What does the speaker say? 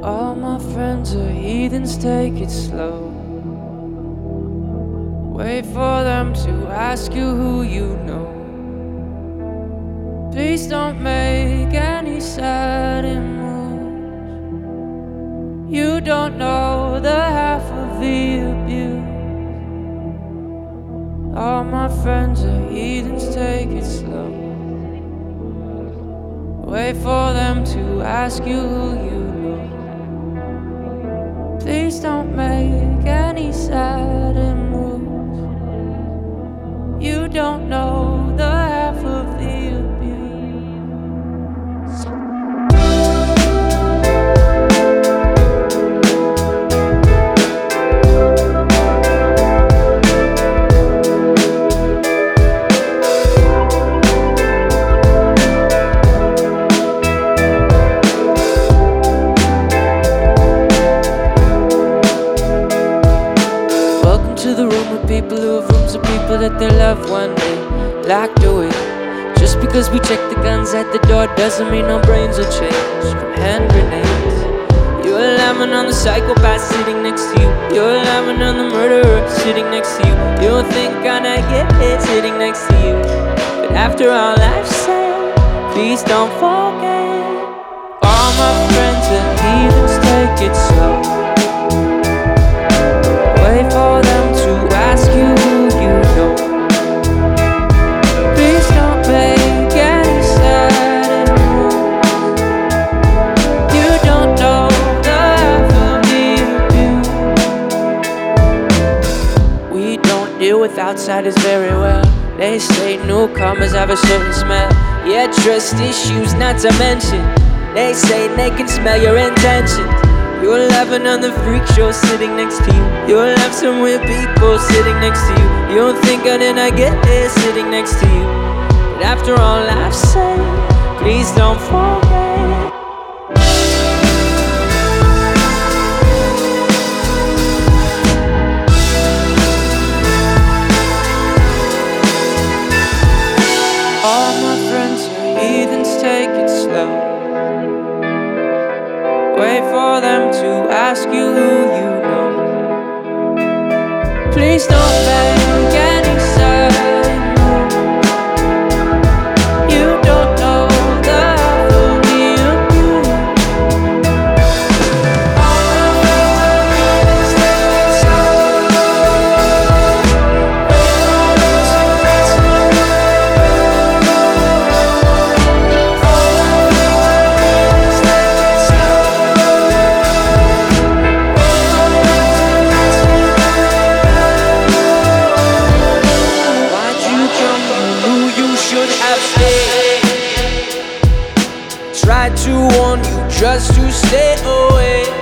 All my friends are heathens, take it slow. Wait for them to ask you who you know. Please don't make any sudden moves. You don't know the half of the abuse. All my friends are heathens, take it slow. Wait for them to ask you who you know. Please don't make any sudden moves. You don't know the half of the abuse. To the room with people who have rooms of people that they love one day locked away. Just because we check the guns at the door doesn't mean our brains will change from hand grenades. You're laughing on the psychopath sitting next to you. You're laughing on the murderer sitting next to you. You don't think I'd get it sitting next to you. But after all I've said, please don't forget. All my friends are heathens, take it slow. Wait for them to ask you who you know. Please don't make any sudden moves. You don't know the half of the abuse. We don't deal with outsiders very well. They say newcomers have a certain smell. Yeah, trust issues not to mention. They say they can smell your intentions. You're laughing on the freak show sitting next to you. You'll have some weird people sitting next to you. You don't think I didn't get it sitting next to you. But after all I've said, please don't forget. All my friends are heathens, take it slow. Wait for them to ask you who you know. Please don't make any sudden moves. You don't know the half of the abuse. All my friends are heathens, take it slow. Wait for them to ask you who you know. All my friends are heathens, take it slow. Tried to warn you just to stay away.